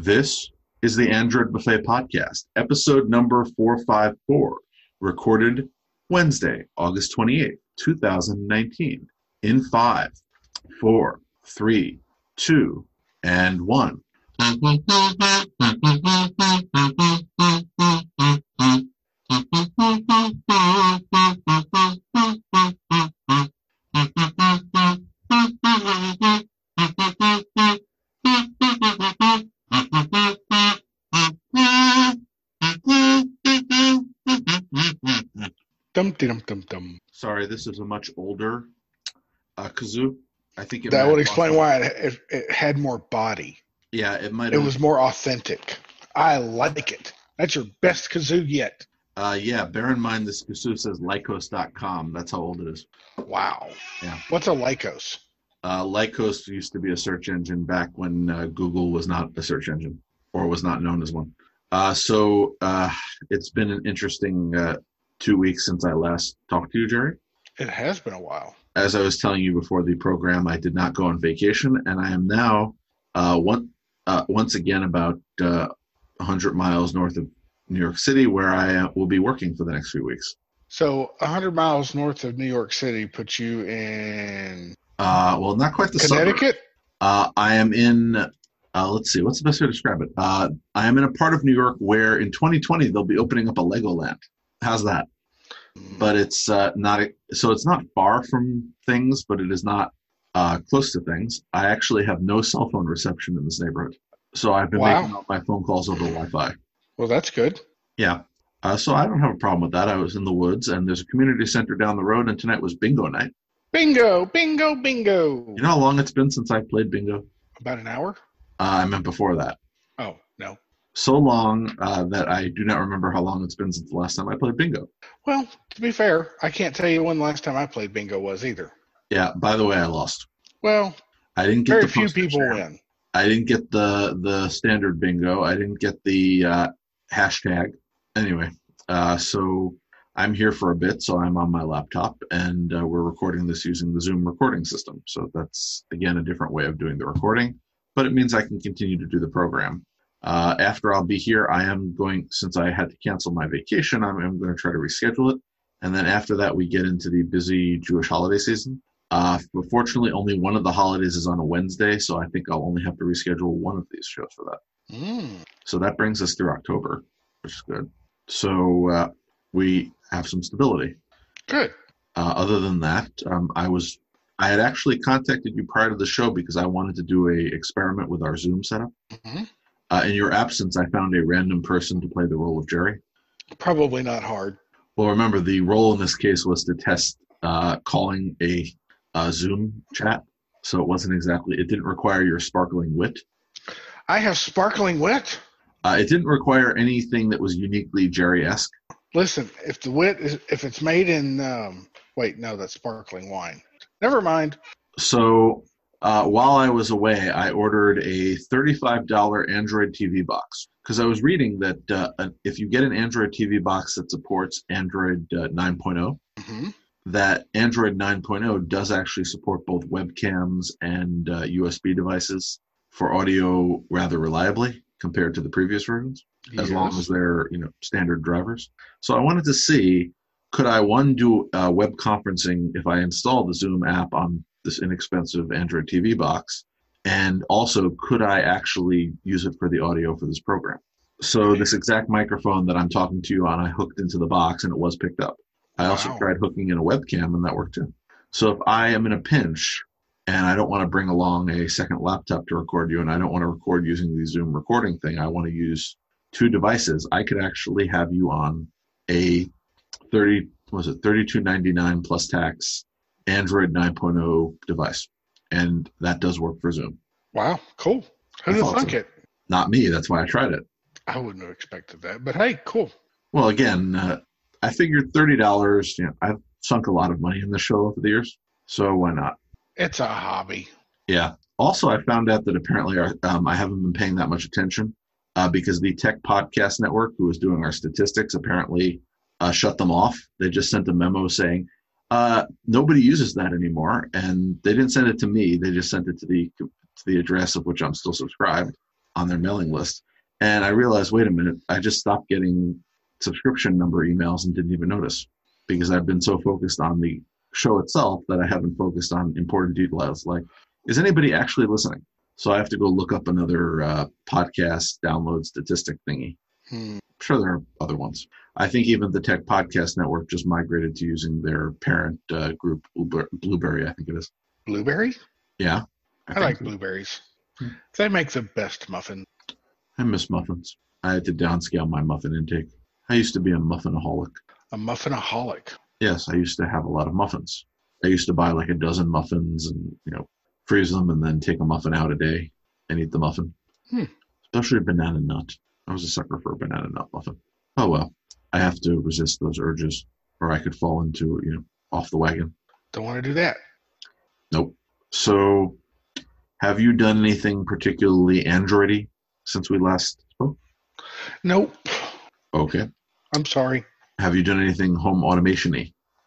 This is the Android Buffet Podcast, episode number 454, recorded Wednesday, August 28th, 2019, in 5, 4, 3, 2, and 1. Dum-de-dum-dum-dum. Sorry, this is a much older kazoo. I think That would explain why it had more body. Yeah, it might It have. was more authentic. I like it. That's your best kazoo yet. Yeah, bear in mind this kazoo says Lycos.com. That's how old it is. Wow. Yeah. What's a Lycos? Lycos used to be a search engine back when Google was not a search engine or was not known as one. So it's been an interesting 2 weeks since I last talked to you, Jerry. It has been a while. As I was telling you before the program, I did not go on vacation, and I am now once again about 100 miles north of New York City, where I will be working for the next few weeks. So 100 miles north of New York City puts you in well, not quite the Connecticut? Suburb. I am in, let's see, what's the best way to describe it? I am in a part of New York where in 2020 they'll be opening up a Legoland. How's that? But it's not, so it's not far from things, but it is not close to things. I actually have no cell phone reception in this neighborhood. So I've been making all my phone calls over Wi-Fi. Well, that's good. Yeah. So I don't have a problem with that. I was in the woods, and there's a community center down the road, and tonight was bingo night. Bingo, bingo, bingo. You know how long it's been since I played bingo? About an hour? I meant before that. Oh, no. So long that I do not remember how long it's been since the last time I played bingo. Well, to be fair, I can't tell you when the last time I played bingo was either. Yeah, by the way, I lost. Well, I didn't get very the few postage people stamp. win. I didn't get the standard bingo. I didn't get the hashtag. Anyway, so I'm here for a bit, so I'm on my laptop, and we're recording this using the Zoom recording system. So that's, again, a different way of doing the recording, but it means I can continue to do the program. After I'll be here, I am going, since I had to cancel my vacation, I'm going to try to reschedule it. And then after that, we get into the busy Jewish holiday season. But fortunately, only one of the holidays is on a Wednesday, so I think I'll only have to reschedule one of these shows for that. So that brings us through October, which is good. So we have some stability. Good. Other than that, I had actually contacted you prior to the show because I wanted to do a experiment with our Zoom setup. Mm-hmm. In your absence, I found a random person to play the role of Jerry. Probably not hard. Well, remember, the role in this case was to test calling a Zoom chat. So it didn't require your sparkling wit. I have sparkling wit? It didn't require anything that was uniquely Jerry-esque. Listen, if the wit is, if it's made in, wait, no, that's sparkling wine. Never mind. So while I was away, I ordered a $35 Android TV box because I was reading that if you get an Android TV box that supports Android 9.0, Mm-hmm. that Android 9.0 does actually support both webcams and USB devices for audio rather reliably compared to the previous versions, as long as they're standard drivers. So I wanted to see, could I do web conferencing if I install the Zoom app on this inexpensive Android TV box, and also could I actually use it for the audio for this program? So this exact microphone that I'm talking to you on, I hooked into the box and it was picked up. I also tried hooking in a webcam and that worked too. So if I am in a pinch and I don't want to bring along a second laptop to record you and I don't want to record using the Zoom recording thing, I want to use two devices, I could actually have you on a $32.99 plus tax Android 9.0 device. And that does work for Zoom. Wow, cool. Who'd have thunk it? Not me. That's why I tried it. I wouldn't have expected that. But hey, cool. Well, again, I figured $30. I've sunk a lot of money in the show over the years, so why not? It's a hobby. Yeah. Also, I found out that apparently I haven't been paying that much attention because the Tech Podcast Network, who was doing our statistics, apparently shut them off. They just sent a memo saying, nobody uses that anymore. And they didn't send it to me. They just sent it to the address of which I'm still subscribed. on their mailing list. And I realized, wait a minute, I just stopped getting subscription number emails and didn't even notice because I've been so focused on the show itself that I haven't focused on important details like, is anybody actually listening? So I have to go look up another podcast download statistic thingy. I'm sure there are other ones. I think even the Tech Podcast Network just migrated to using their parent group, Blueberry, I think it is. Blueberry? Yeah. I like blueberries. They make the best muffin. I miss muffins. I had to downscale my muffin intake. I used to be a muffinaholic. A muffinaholic? Yes, I used to have a lot of muffins. I used to buy like a dozen muffins and, freeze them and then take a muffin out a day and eat the muffin. Especially a banana nut. I was a sucker for a banana nut muffin. Oh, well, I have to resist those urges or I could fall into, off the wagon. Don't want to do that. Nope. So have you done anything particularly Android-y since we last spoke? Nope. Okay. I'm sorry. Have you done anything home automation-y?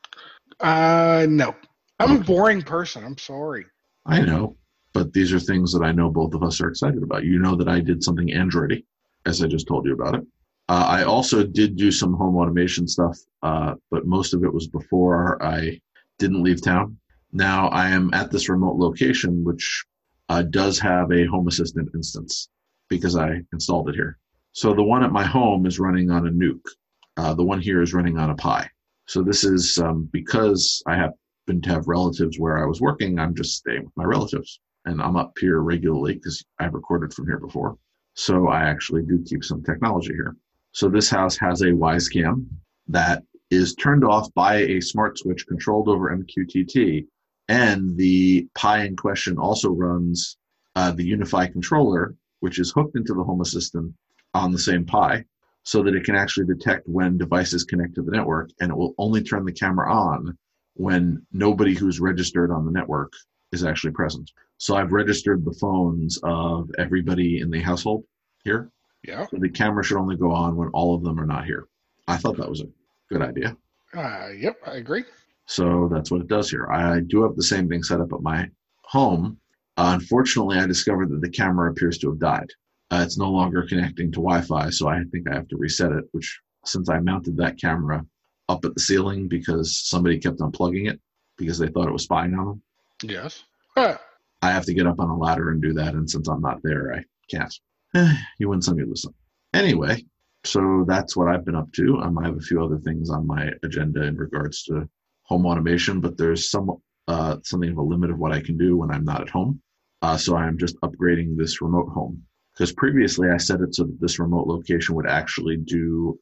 No. I'm a boring person. I'm sorry. I know, but these are things that I know both of us are excited about. You know that I did something Android-y, as I just told you about it. I also did do some home automation stuff, but most of it was before I didn't leave town. Now I am at this remote location, which does have a Home Assistant instance because I installed it here. So the one at my home is running on a Nuke. The one here is running on a Pi. So this is because I happen to have relatives where I was working, I'm just staying with my relatives. And I'm up here regularly because I've recorded from here before. So I actually do keep some technology here. So this house has a Wisecam that is turned off by a smart switch controlled over MQTT. And the Pi in question also runs the UniFi controller, which is hooked into the Home Assistant on the same Pi, so that it can actually detect when devices connect to the network, and it will only turn the camera on when nobody who's registered on the network is actually present. So I've registered the phones of everybody in the household here. Yeah. So the camera should only go on when all of them are not here. I thought that was a good idea. Yep, I agree. So that's what it does here. I do have the same thing set up at my home. Unfortunately, I discovered that the camera appears to have died. It's no longer connecting to Wi-Fi, so I think I have to reset it, which since I mounted that camera up at the ceiling because somebody kept unplugging it because they thought it was spying on them. Yes. I have to get up on a ladder and do that, and since I'm not there, I can't. You win some, you lose some. Anyway, so that's what I've been up to. I have a few other things on my agenda in regards to home automation, but there's something of a limit of what I can do when I'm not at home. So I'm just upgrading this remote home. Because previously I set it so that this remote location would actually do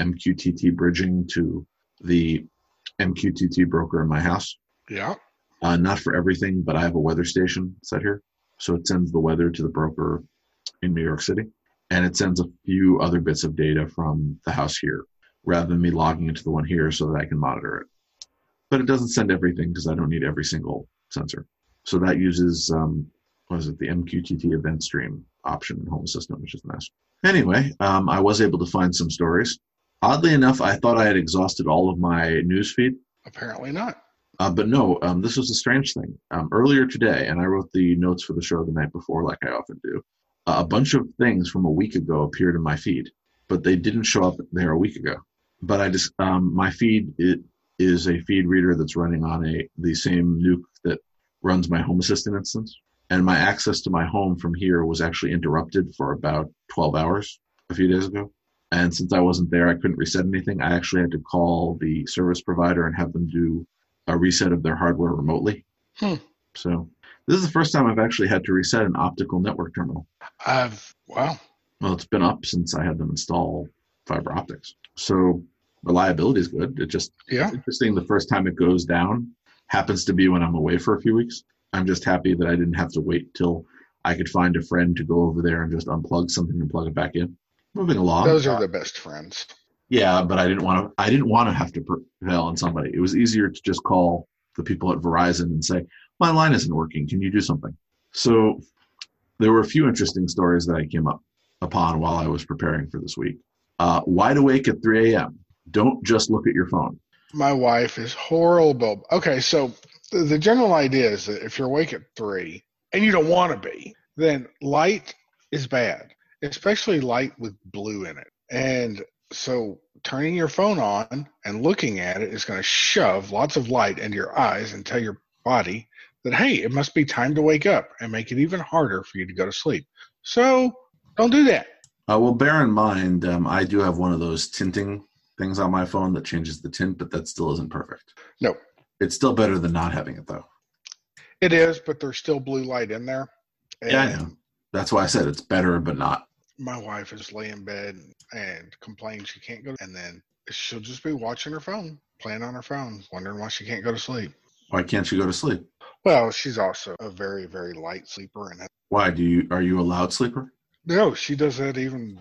MQTT bridging to the MQTT broker in my house. Yeah. Not for everything, but I have a weather station set here. So it sends the weather to the broker in New York City. And it sends a few other bits of data from the house here, rather than me logging into the one here so that I can monitor it. But it doesn't send everything because I don't need every single sensor. So that uses, the MQTT event stream option in Home Assistant, which is nice. Anyway, I was able to find some stories. Oddly enough, I thought I had exhausted all of my news feed. Apparently not. But no, this was a strange thing. Earlier today, and I wrote the notes for the show the night before, like I often do, a bunch of things from a week ago appeared in my feed, but they didn't show up there a week ago. But I just, my feed is a feed reader that's running on the same Nuke that runs my Home Assistant instance. And my access to my home from here was actually interrupted for about 12 hours a few days ago. And since I wasn't there, I couldn't reset anything. I actually had to call the service provider and have them do a reset of their hardware remotely. So this is the first time I've actually had to reset an optical network terminal. Wow. Well, it's been up since I had them install fiber optics. So reliability is good. It's interesting. The first time it goes down happens to be when I'm away for a few weeks. I'm just happy that I didn't have to wait till I could find a friend to go over there and just unplug something and plug it back in. Moving along. Those are the best friends. Yeah, but I didn't want to have to prevail on somebody. It was easier to just call the people at Verizon and say, my line isn't working. Can you do something? So there were a few interesting stories that I came upon while I was preparing for this week. Wide awake at 3 a.m. Don't just look at your phone. My wife is horrible. Okay, so the general idea is that if you're awake at 3 and you don't want to be, then light is bad. especially light with blue in it. And so turning your phone on and looking at it is going to shove lots of light into your eyes and tell your body that, hey, it must be time to wake up, and make it even harder for you to go to sleep. So don't do that. Well, bear in mind, I do have one of those tinting things on my phone that changes the tint, but that still isn't perfect. No. It's still better than not having it, though. It is, but there's still blue light in there. And yeah, I know. That's why I said it's better, but not. My wife is laying in bed and complains she can't go, and then she'll just be watching her phone, playing on her phone, wondering why she can't go to sleep. Why can't you go to sleep? Well, she's also a very, very light sleeper. And why are you a loud sleeper? No, she does that even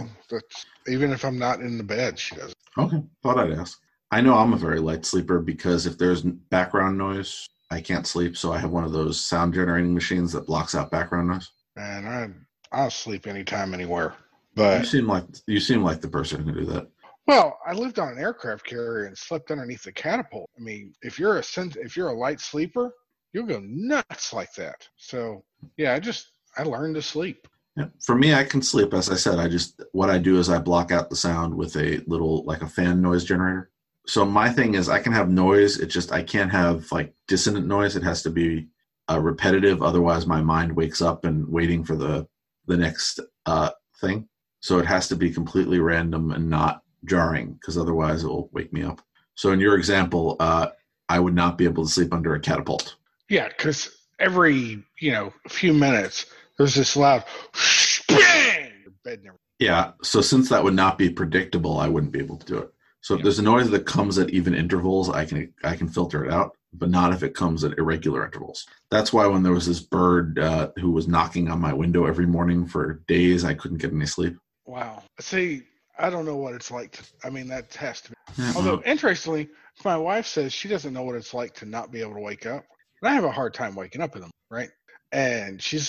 if I'm not in the bed, she does it. Okay, thought I'd ask. I know I'm a very light sleeper because if there's background noise, I can't sleep. So I have one of those sound generating machines that blocks out background noise. And I'll sleep anytime, anywhere. But you seem like the person who can do that. Well, I lived on an aircraft carrier and slept underneath the catapult. I mean, if you're a light sleeper, you'll go nuts like that. So yeah, I learned to sleep. Yeah. For me, I can sleep. As I said, what I do is I block out the sound with a little, like a fan noise generator. So my thing is I can have noise. It's just I can't have like dissonant noise. It has to be repetitive. Otherwise, my mind wakes up and waiting for the next thing. So it has to be completely random and not jarring, because otherwise it will wake me up. So in your example, I would not be able to sleep under a catapult. Yeah, because every few minutes there's this loud bang. Your bed never. Yeah, so since that would not be predictable, I wouldn't be able to do it. So if there's a noise that comes at even intervals, I can filter it out, but not if it comes at irregular intervals. That's why when there was this bird who was knocking on my window every morning for days, I couldn't get any sleep. Wow. See, I don't know what it's like that has to be. Although, interestingly, my wife says she doesn't know what it's like to not be able to wake up. And I have a hard time waking up in them, right? And she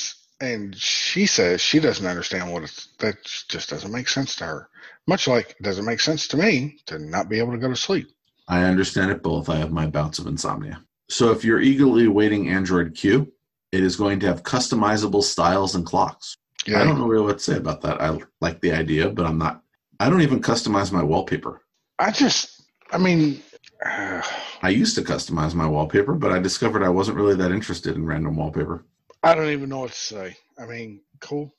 says she doesn't understand that just doesn't make sense to her. Much like it doesn't make sense to me to not be able to go to sleep. I understand it both. I have my bouts of insomnia. So if you're eagerly awaiting Android Q, it is going to have customizable styles and clocks. Yeah. I don't know really what to say about that. I like the idea, but I don't even customize my wallpaper. I used to customize my wallpaper, but I discovered I wasn't really that interested in random wallpaper. I don't even know what to say. Cool.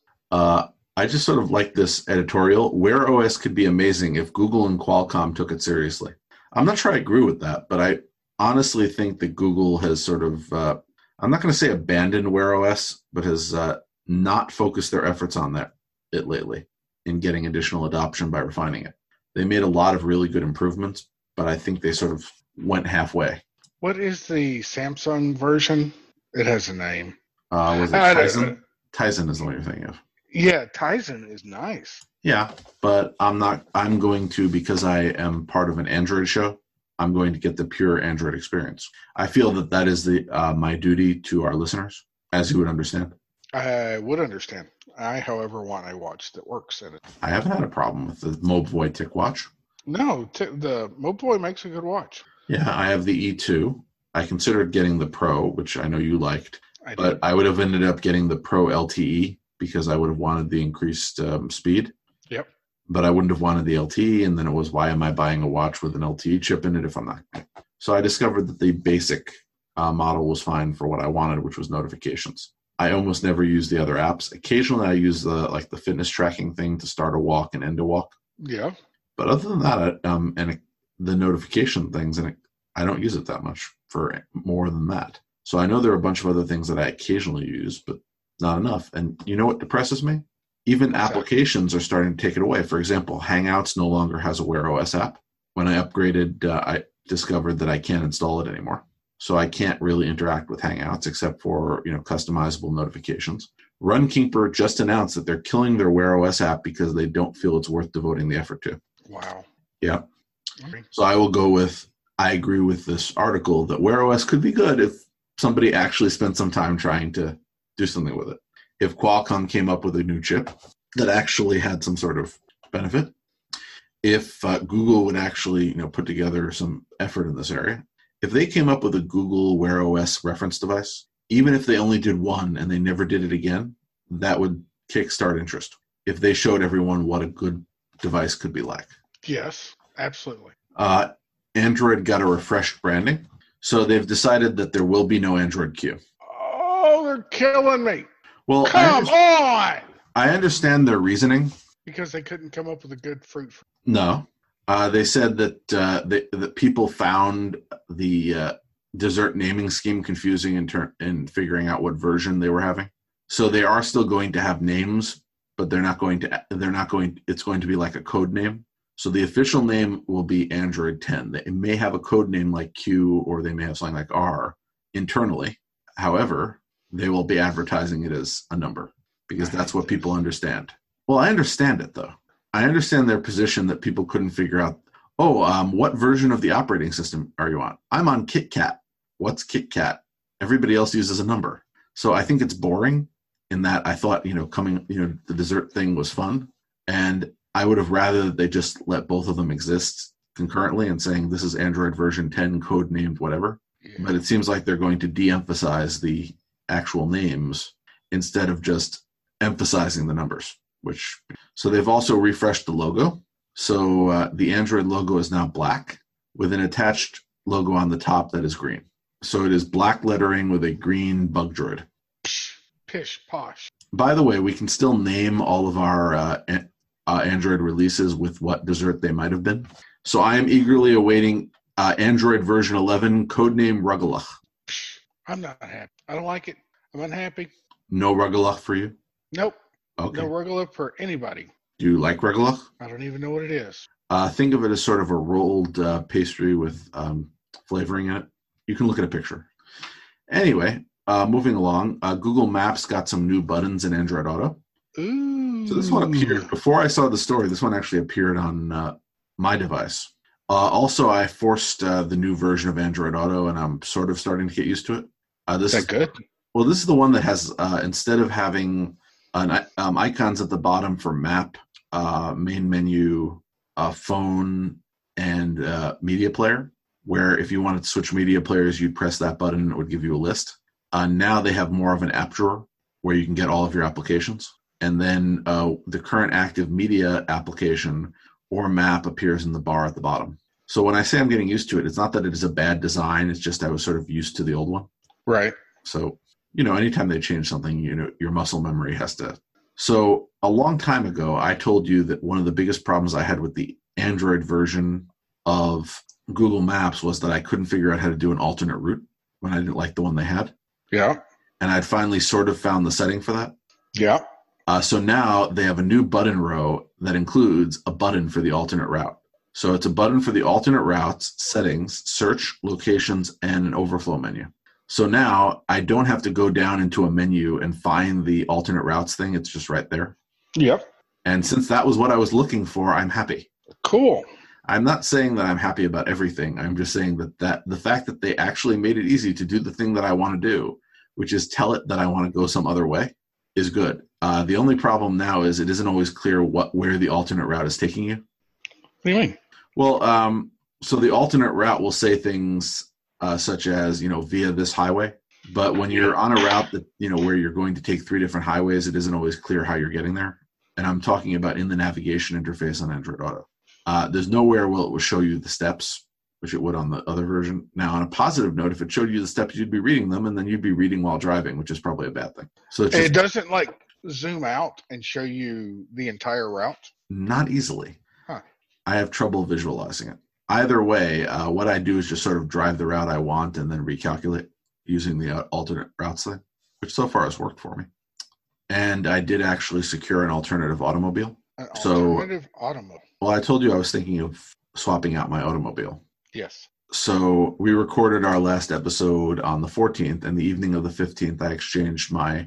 I just sort of like this editorial. Wear OS could be amazing if Google and Qualcomm took it seriously. I'm not sure I agree with that, but I honestly think that Google has sort of, I'm not going to say abandoned Wear OS, but has not focused their efforts on it lately in getting additional adoption by refining it. They made a lot of really good improvements, but I think they sort of went halfway. What is the Samsung version? It has a name. Was it Tizen? Tizen is the one you're thinking of. Yeah, Tizen is nice. Yeah, but I'm going to, because I am part of an Android show, I'm going to get the pure Android experience. I feel that is my duty to our listeners, as you would understand. I would understand. I, however, want a watch that works in it. I haven't had a problem with the Mobvoi TicWatch. No, the Mobvoi makes a good watch. Yeah, I have the E2. I considered getting the Pro, which I know you liked, but I would have ended up getting the Pro LTE because I would have wanted the increased speed. Yep. But I wouldn't have wanted the LTE, and then it was, why am I buying a watch with an LTE chip in it if I'm not? So I discovered that the basic model was fine for what I wanted, which was notifications. I almost never use the other apps. Occasionally I use the fitness tracking thing to start a walk and end a walk. Yeah. But other than that, the notification things, I don't use it that much for more than that. So I know there are a bunch of other things that I occasionally use, but not enough. And you know what depresses me? Even applications are starting to take it away. For example, Hangouts no longer has a Wear OS app. When I upgraded, I discovered that I can't install it anymore. So I can't really interact with Hangouts except for customizable notifications. Runkeeper just announced that they're killing their Wear OS app because they don't feel it's worth devoting the effort to. Wow. Yeah. So I will go with, I agree with this article that Wear OS could be good if somebody actually spent some time trying to do something with it. If Qualcomm came up with a new chip that actually had some sort of benefit, if Google would actually put together some effort in this area, if they came up with a Google Wear OS reference device, even if they only did one and they never did it again, that would kickstart interest. if they showed everyone what a good device could be like. Yes, absolutely. Android got a refreshed branding, so they've decided that there will be no Android Q. Oh, they're killing me. Well, Come on! I understand their reasoning. Because they couldn't come up with a good fruit. No. They said that that people found the dessert naming scheme confusing in figuring out what version they were having. So they are still going to have names, but it's going to be like a code name. So the official name will be Android 10. They may have a code name like Q, or they may have something like R internally. However, they will be advertising it as a number because that's what people understand. Well, I understand it, though. I understand their position that people couldn't figure out, what version of the operating system are you on? I'm on KitKat. What's KitKat? Everybody else uses a number. So I think it's boring in that I thought, the dessert thing was fun. And I would have rather that they just let both of them exist concurrently and saying this is Android version 10, code named whatever. Yeah. But it seems like they're going to de-emphasize the actual names instead of just emphasizing the numbers. So they've also refreshed the logo. So the Android logo is now black with an attached logo on the top that is green. So it is black lettering with a green bug droid. Pish posh. By the way, we can still name all of our Android releases with what dessert they might have been. So I am eagerly awaiting Android version 11, codename Rugelach. I'm not happy. I don't like it. I'm unhappy. No Rugelach for you? Nope. Okay. No Rugelach for anybody. Do you like Rugelach? I don't even know what it is. Think of it as sort of a rolled pastry with flavoring in it. You can look at a picture. Anyway, moving along, Google Maps got some new buttons in Android Auto. Ooh. So this one appeared, before I saw the story, this one actually appeared on my device. Also, I forced the new version of Android Auto, and I'm sort of starting to get used to it. Is that good? Well, this is the one that has, instead of having icons at the bottom for map, main menu, phone, and media player, where if you wanted to switch media players, you'd press that button and it would give you a list. Now they have more of an app drawer where you can get all of your applications. And then the current active media application or map appears in the bar at the bottom. So when I say I'm getting used to it, it's not that it is a bad design. It's just I was sort of used to the old one. Right. So, anytime they change something, your muscle memory has to. So a long time ago, I told you that one of the biggest problems I had with the Android version of Google Maps was that I couldn't figure out how to do an alternate route when I didn't like the one they had. Yeah. And I'd finally sort of found the setting for that. Yeah. So now they have a new button row that includes a button for the alternate route. So it's a button for the alternate routes, settings, search, locations, and an overflow menu. So now I don't have to go down into a menu and find the alternate routes thing. It's just right there. Yep. And since that was what I was looking for, I'm happy. Cool. I'm not saying that I'm happy about everything. I'm just saying that the fact that they actually made it easy to do the thing that I want to do, which is tell it that I want to go some other way, is good. The only problem now is it isn't always clear where the alternate route is taking you. What do you mean? Well, so the alternate route will say things such as, via this highway. But when you're on a route that, where you're going to take 3 different highways, it isn't always clear how you're getting there. And I'm talking about in the navigation interface on Android Auto. There's nowhere where it will show you the steps, which it would on the other version. Now, on a positive note, if it showed you the steps, you'd be reading them, and then you'd be reading while driving, which is probably a bad thing. So it doesn't zoom out and show you the entire route? Not easily. Huh. I have trouble visualizing it. Either way, what I do is just sort of drive the route I want and then recalculate using the alternate routes thing, which so far has worked for me. And I did actually secure an alternative automobile. Alternative automobile? Well, I told you I was thinking of swapping out my automobile. Yes. So we recorded our last episode on the 14th, and the evening of the 15th, I exchanged my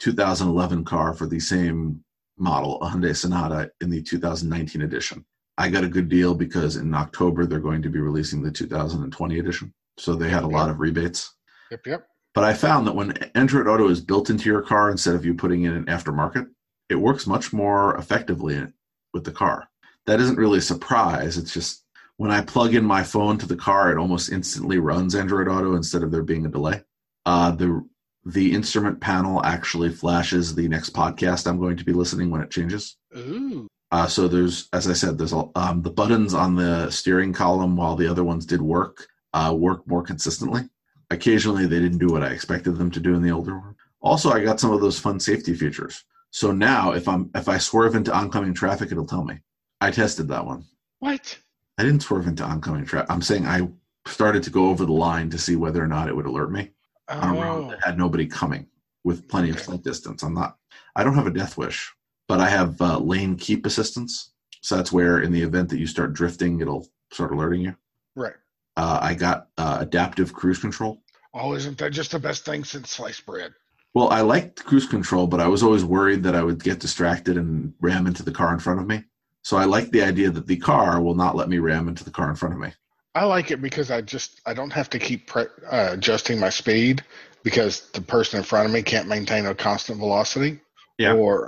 2011 car for the same model, a Hyundai Sonata, in the 2019 edition. I got a good deal because in October, they're going to be releasing the 2020 edition. So they had a lot of rebates. Yep. But I found that when Android Auto is built into your car instead of you putting in an aftermarket, it works much more effectively with the car. That isn't really a surprise. It's just when I plug in my phone to the car, it almost instantly runs Android Auto instead of there being a delay. The instrument panel actually flashes the next podcast I'm going to be listening when it changes. Ooh. So there's, as I said, there's the buttons on the steering column, while the other ones did work more consistently. Occasionally, they didn't do what I expected them to do in the older one. Also, I got some of those fun safety features. So now, if I swerve into oncoming traffic, it'll tell me. I tested that one. What? I didn't swerve into oncoming traffic. I'm saying I started to go over the line to see whether or not it would alert me on a road that had nobody coming with plenty of sight distance. I don't have a death wish, but I have lane keep assistance. So that's where, in the event that you start drifting, it'll start alerting you. Right. I got adaptive cruise control. Oh, isn't that just the best thing since sliced bread? Well, I liked cruise control, but I was always worried that I would get distracted and ram into the car in front of me. So I like the idea that the car will not let me ram into the car in front of me. I like it because I don't have to keep adjusting my speed because the person in front of me can't maintain a constant velocity. Yeah. Or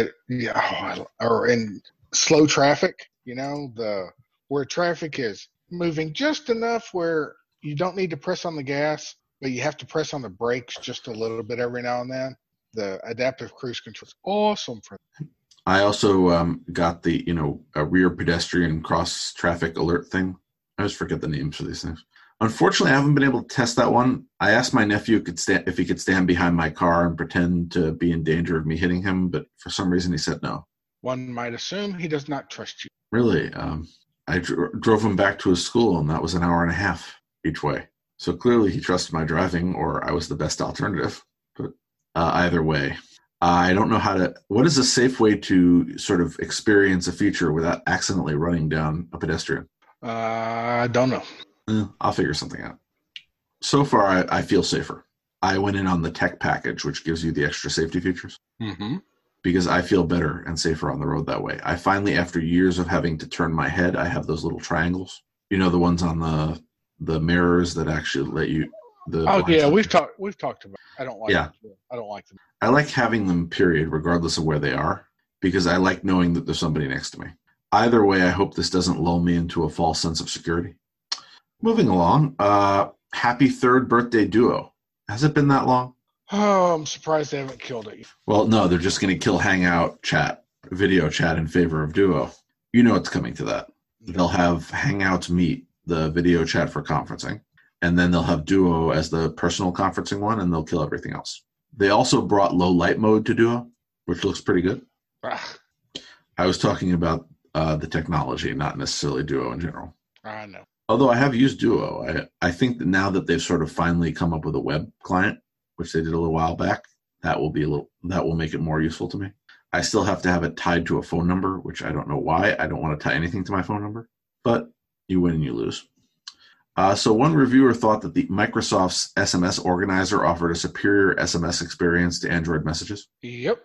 in slow traffic, where traffic is moving just enough where you don't need to press on the gas, but you have to press on the brakes just a little bit every now and then. The adaptive cruise control is awesome for that. I also got the, a rear pedestrian cross traffic alert thing. I always forget the names for these things. Unfortunately, I haven't been able to test that one. I asked my nephew if he could stand behind my car and pretend to be in danger of me hitting him, but for some reason he said no. One might assume he does not trust you. Really? I drove him back to his school, and that was an hour and a half each way. So clearly he trusted my driving, or I was the best alternative. But either way, I don't know what is a safe way to sort of experience a feature without accidentally running down a pedestrian? I don't know. I'll figure something out. So far, I feel safer. I went in on the tech package, which gives you the extra safety features. Mm-hmm. Because I feel better and safer on the road that way. I finally, after years of having to turn my head, I have those little triangles. The ones on the mirrors that actually let you. We've talked about. I don't like. Yeah. Them. I don't like them. I like having them, period, regardless of where they are, because I like knowing that there's somebody next to me. Either way, I hope this doesn't lull me into a false sense of security. Moving along, happy 3rd birthday Duo. Has it been that long? Oh, I'm surprised they haven't killed it. Well, no, they're just going to kill Hangout chat, video chat in favor of Duo. It's coming to that. They'll have Hangouts Meet, the video chat for conferencing, and then they'll have Duo as the personal conferencing one, and they'll kill everything else. They also brought low light mode to Duo, which looks pretty good. I was talking about the technology, not necessarily Duo in general. I know. Although I have used Duo, I think that now that they've sort of finally come up with a web client, which they did a little while back, that will make it more useful to me. I still have to have it tied to a phone number, which I don't know why. I don't want to tie anything to my phone number, but you win and you lose. So one reviewer thought that the Microsoft's SMS organizer offered a superior SMS experience to Android messages. Yep.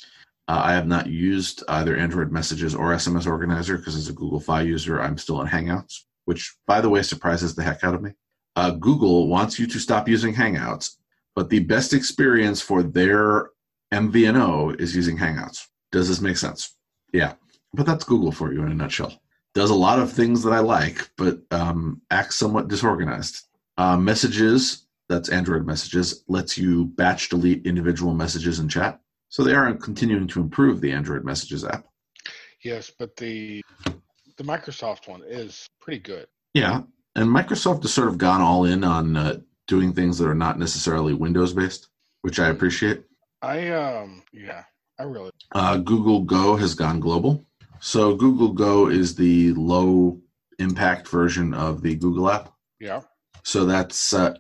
I have not used either Android messages or SMS organizer because as a Google Fi user, I'm still in Hangouts, which, by the way, surprises the heck out of me. Google wants you to stop using Hangouts, but the best experience for their MVNO is using Hangouts. Does this make sense? Yeah. But that's Google for you in a nutshell. Does a lot of things that I like, but acts somewhat disorganized. Messages, that's Android messages, lets you batch delete individual messages in chat. So they are continuing to improve the Android messages app. Yes, but the Microsoft one is pretty good. Yeah. And Microsoft has sort of gone all in on doing things that are not necessarily Windows-based, which I appreciate. I really. Google Go has gone global. So Google Go is the low-impact version of the Google app. Yeah. So that's it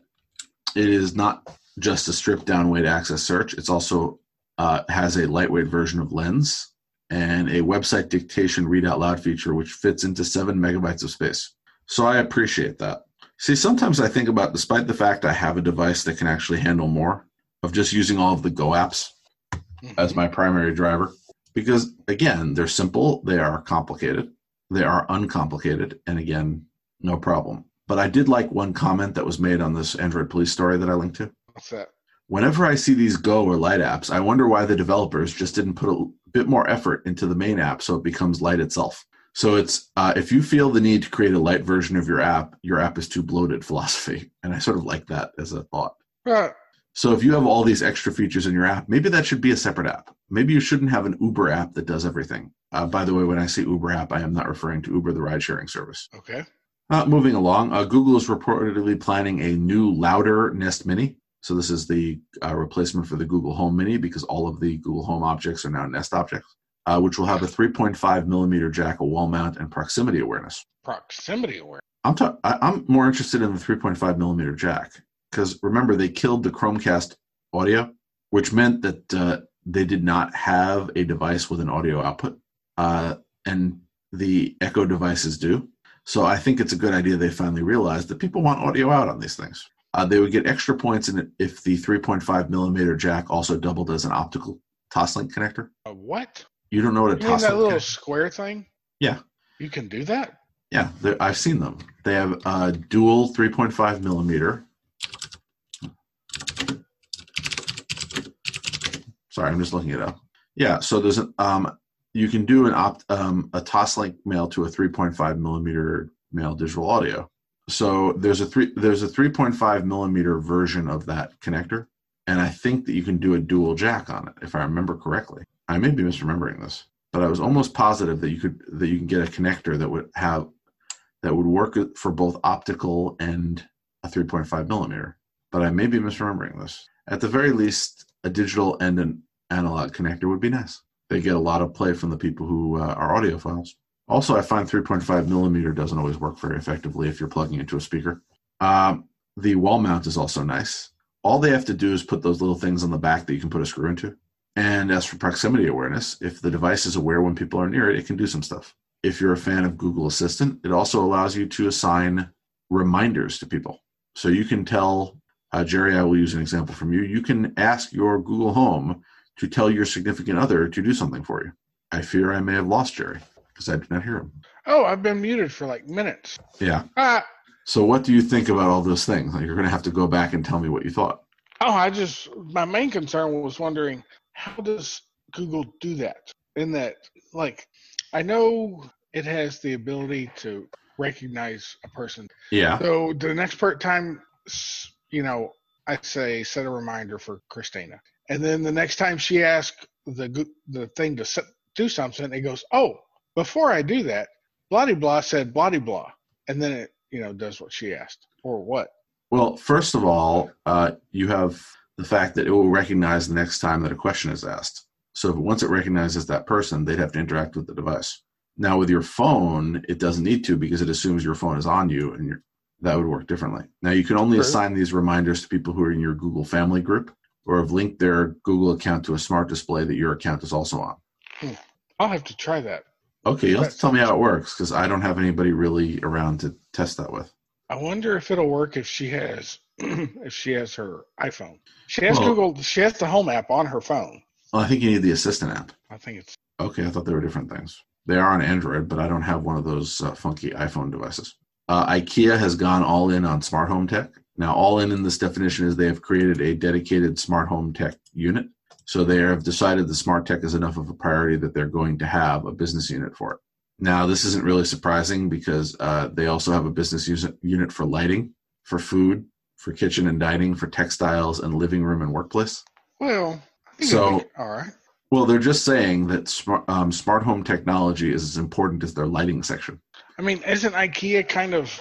is not just a stripped-down way to access search. It's also has a lightweight version of Lens and a website dictation read-out-loud feature, which fits into 7 megabytes of space. So I appreciate that. See, sometimes I think about, despite the fact I have a device that can actually handle more, of just using all of the Go apps as my primary driver. Because, again, they're simple, they are complicated, they are uncomplicated, and again, no problem. But I did like one comment that was made on this Android Police story that I linked to. What's that? Whenever I see these Go or Lite apps, I wonder why the developers just didn't put a bit more effort into the main app so it becomes Lite itself. So it's if you feel the need to create a light version of your app is too bloated philosophy. And I sort of like that as a thought. So if you have all these extra features in your app, maybe that should be a separate app. Maybe you shouldn't have an Uber app that does everything By the way, when I say Uber app, I am not referring to Uber, the ride-sharing service. Okay. Moving along, Google is reportedly planning a new louder Nest Mini. So this is the replacement for the Google Home Mini, because all of the Google Home objects are now Nest objects, which will have a 3.5 millimeter jack, a wall mount, and proximity awareness. Proximity awareness. I'm more interested in the 3.5 millimeter jack, because remember, they killed the Chromecast audio, which meant that they did not have a device with an audio output, and the Echo devices do. So I think it's a good idea they finally realized that people want audio out on these things. They would get extra points in it if the 3.5 millimeter jack also doubled as an optical Toslink connector. A what? You don't know what a You mean that Toslink little connector? square thing? Yeah. You can do that? Yeah, I've seen them. They have a dual 3.5 millimeter. Sorry, I'm just looking it up. Yeah, so there's you can do a Toslink male to a 3.5 millimeter male digital audio. So there's a 3.5 millimeter version of that connector, and I think that you can do a dual jack on it, if I remember correctly. I may be misremembering this, but I was almost positive that you can get a connector that would work for both optical and a 3.5 millimeter. But I may be misremembering this. At the very least, a digital and an analog connector would be nice. They get a lot of play from the people who are audiophiles. Also, I find 3.5 millimeter doesn't always work very effectively if you're plugging into a speaker. The wall mount is also nice. All they have to do is put those little things on the back that you can put a screw into. And as for proximity awareness, if the device is aware when people are near it, it can do some stuff. If you're a fan of Google Assistant, it also allows you to assign reminders to people. So you can tell, Jerry, I will use an example from you. You can ask your Google Home to tell your significant other to do something for you. I fear I may have lost Jerry because I did not hear him. Oh, I've been muted for like minutes. Yeah. So what do you think about all those things? You're going to have to go back and tell me what you thought. My main concern was wondering, how does Google do that? In that, like, I know it has the ability to recognize a person. Yeah. So the next time, I say set a reminder for Christina, and then the next time she asks the thing to do something, it goes, oh, before I do that, blah blah said blah blah, and then it does what she asked or what. Well, first of all, you have the fact that it will recognize the next time that a question is asked. So once it recognizes that person, they'd have to interact with the device. Now, with your phone, it doesn't need to because it assumes your phone is on you, and that would work differently. Now, you can only assign these reminders to people who are in your Google family group or have linked their Google account to a smart display that your account is also on. I'll have to try that. Okay, you'll have to tell me how it works because I don't have anybody really around to test that with. I wonder if it'll work if she has her iPhone. She has Google. She has the Home app on her phone. Well, I think you need the Assistant app. I think it's okay. I thought they were different things. They are on Android, but I don't have one of those funky iPhone devices. IKEA has gone all in on smart home tech. Now, all in this definition is they have created a dedicated smart home tech unit. So they have decided the smart tech is enough of a priority that they're going to have a business unit for it. Now, this isn't really surprising because they also have a business unit for lighting, for food, for kitchen and dining, for textiles, and living room and workplace. Well, I think all right. Well, they're just saying that smart home technology is as important as their lighting section. I mean, isn't IKEA kind of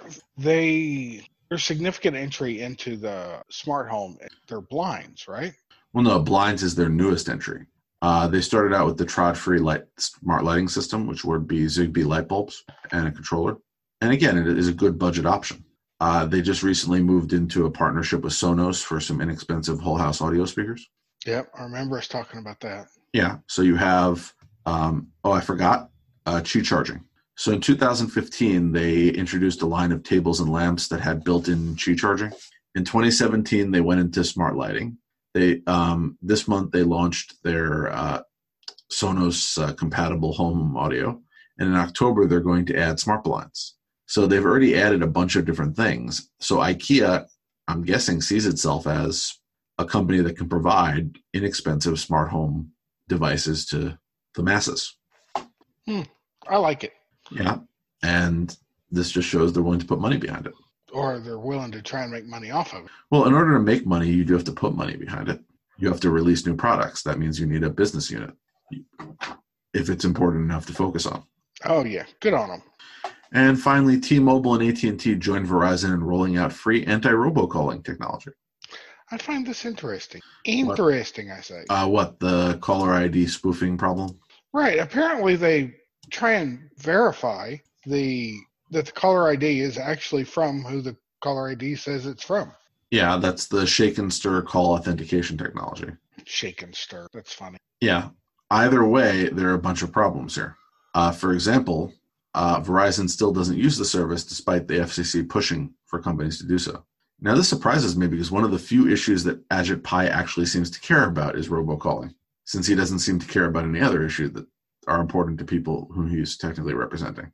their significant entry into the smart home? They're blinds, right? Well, no, blinds is their newest entry. They started out with the Trod-free smart lighting system, which would be Zigbee light bulbs and a controller. And again, it is a good budget option. They just recently moved into a partnership with Sonos for some inexpensive whole house audio speakers. Yep, I remember us talking about that. Yeah, so you have, I forgot, Qi charging. So in 2015, they introduced a line of tables and lamps that had built-in Qi charging. In 2017, they went into smart lighting. This month, they launched their Sonos compatible home audio. And in October, they're going to add smart blinds. So they've already added a bunch of different things. So IKEA, I'm guessing, sees itself as a company that can provide inexpensive smart home devices to the masses. I like it. Yeah. And this just shows they're willing to put money behind it. Or they're willing to try and make money off of it. Well, in order to make money, you do have to put money behind it. You have to release new products. That means you need a business unit. if it's important enough to focus on. Oh, yeah. Good on them. And finally, T-Mobile and AT&T joined Verizon in rolling out free anti-robocalling technology. I find this interesting. Interesting, I say. What, the caller ID spoofing problem? Right. Apparently, they try and verify that the caller ID is actually from who the caller ID says it's from. Yeah, that's the shake and stir call authentication technology. Shake and stir. That's funny. Yeah. Either way, there are a bunch of problems here. For example, Verizon still doesn't use the service despite the FCC pushing for companies to do so. Now, this surprises me because one of the few issues that Ajit Pai actually seems to care about is robocalling, since he doesn't seem to care about any other issue that are important to people whom he's technically representing.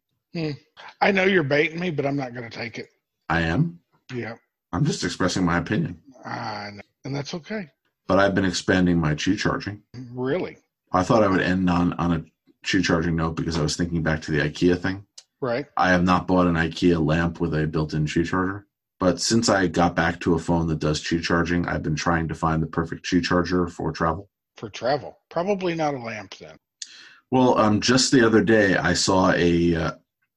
I know you're baiting me, but I'm not going to take it. I am? Yeah. I'm just expressing my opinion. I know, and that's okay. But I've been expanding my Qi charging. Really? I thought I would end on a Qi charging note because I was thinking back to the IKEA thing. Right. I have not bought an IKEA lamp with a built-in Qi charger. But since I got back to a phone that does Qi charging, I've been trying to find the perfect Qi charger for travel. For travel? Probably not a lamp then. Well, just the other day, I saw a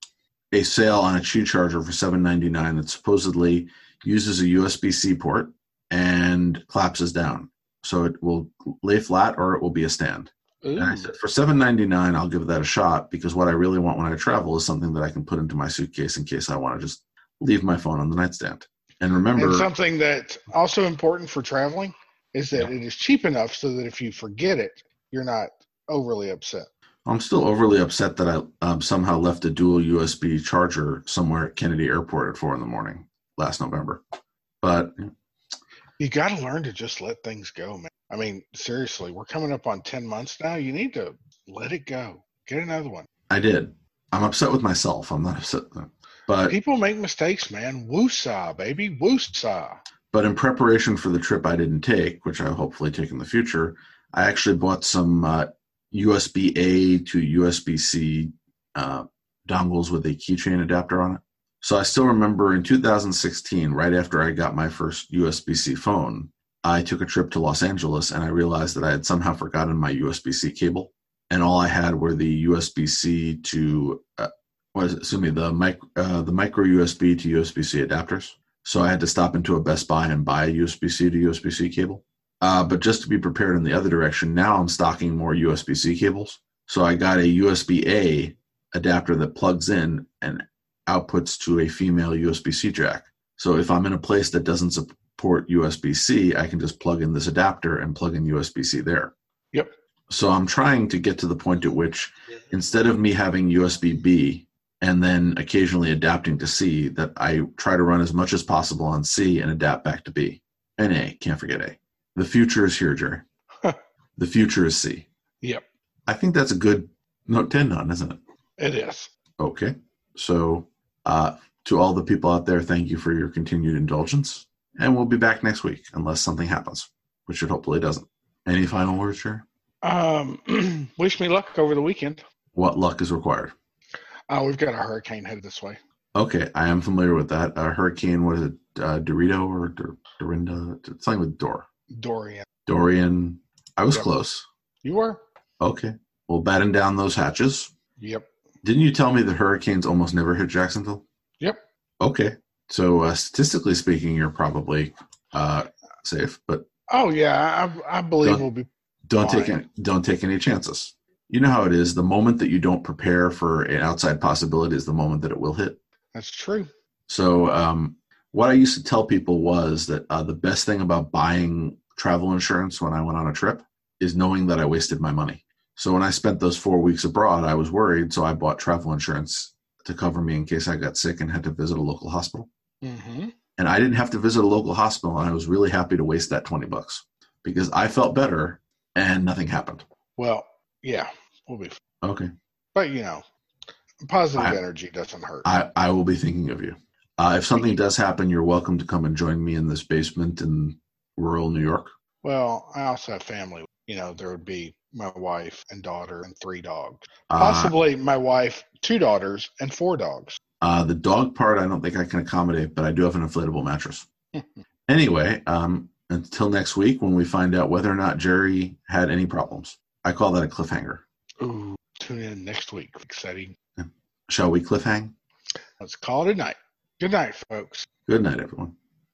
sale on a Qi charger for $7.99 that supposedly uses a USB-C port and collapses down. So it will lay flat or it will be a stand. Ooh. And I said, for $7.99, I'll give that a shot because what I really want when I travel is something that I can put into my suitcase in case I want to just leave my phone on the nightstand. And remember, and something that's also important for traveling is that it is cheap enough so that if you forget it, you're not overly upset. I'm still overly upset that I somehow left a dual USB charger somewhere at Kennedy Airport at 4 a.m. last November. But you got to learn to just let things go, man. I mean, seriously, we're coming up on 10 months now. You need to let it go. Get another one. I did. I'm upset with myself. I'm not upset. But people make mistakes, man. Woosah, baby. Woosah. But in preparation for the trip I didn't take, which I'll hopefully take in the future, I actually bought some USB-A to USB-C dongles with a keychain adapter on it. So I still remember in 2016, right after I got my first USB-C phone, I took a trip to Los Angeles and I realized that I had somehow forgotten my USB-C cable. And all I had were the USB-C to, the micro USB to USB-C adapters. So I had to stop into a Best Buy and buy a USB-C to USB-C cable. But just to be prepared in the other direction, now I'm stocking more USB-C cables. So I got a USB-A adapter that plugs in and outputs to a female USB-C jack. So if I'm in a place that doesn't support USB-C, I can just plug in this adapter and plug in USB-C there. Yep. So I'm trying to get to the point at which instead of me having USB-B and then occasionally adapting to C, that I try to run as much as possible on C and adapt back to B. And A, can't forget A. The future is here, Jerry. The future is C. Yep. I think that's a good note to end on, isn't it? It is. Okay. So to all the people out there, thank you for your continued indulgence. And we'll be back next week unless something happens, which it hopefully doesn't. Any final words, Jerry? Wish me luck over the weekend. What luck is required? We've got a hurricane headed this way. Okay, I am familiar with that. Hurricane, what is it? Dorito or Dorinda? Something with Dor. Dorian. I was close. You were? Okay. Well, batten down those hatches. Yep. Didn't you tell me that hurricanes almost never hit Jacksonville? Yep. Okay. So statistically speaking, you're probably safe, but oh yeah, I believe we'll be. Don't take any chances. You know how it is. The moment that you don't prepare for an outside possibility is the moment that it will hit. That's true. So what I used to tell people was that the best thing about buying travel insurance when I went on a trip is knowing that I wasted my money. So when I spent those 4 weeks abroad, I was worried. So I bought travel insurance to cover me in case I got sick and had to visit a local hospital. Mm-hmm. And I didn't have to visit a local hospital. And I was really happy to waste that $20 because I felt better and nothing happened. Well, yeah, we'll be fine. Okay. But, positive energy doesn't hurt. I will be thinking of you. If something does happen, you're welcome to come and join me in this basement in rural New York. Well, I also have family. There would be my wife and daughter and 3 dogs. Possibly my wife, 2 daughters, and 4 dogs. The dog part, I don't think I can accommodate, but I do have an inflatable mattress. Anyway, until next week when we find out whether or not Jerry had any problems. I call that a cliffhanger. Ooh, tune in next week. Exciting. Shall we cliffhang? Let's call it a night. Good night, folks. Good night, everyone.